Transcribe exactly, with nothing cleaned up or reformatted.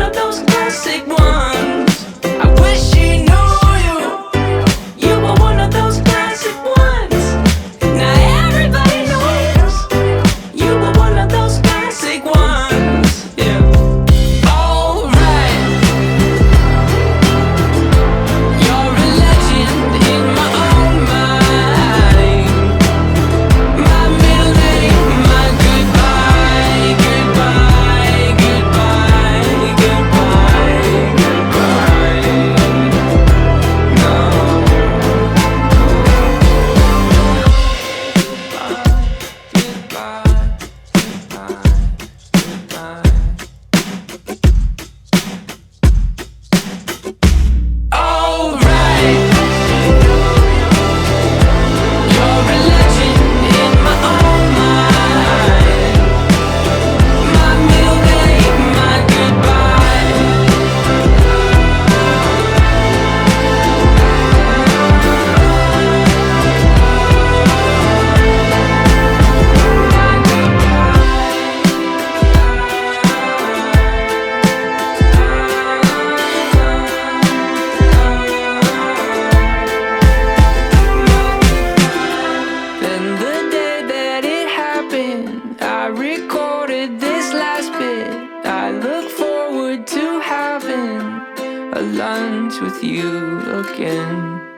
of those classic ones. I wish she knew you. You were one of those classic ones. Now everybody knows you were one of those classic ones. Yeah. Alright. You're a legend in my own mind. My middle name, my goodbye, goodbye, goodbye, goodbye, goodbye. No. Goodbye, goodbye, goodbye. Alright. You're a legend in my own mind. My middle name, my goodbye. Then the day that it happened, I recorded this last bit. I look forward to having a lunch with you again.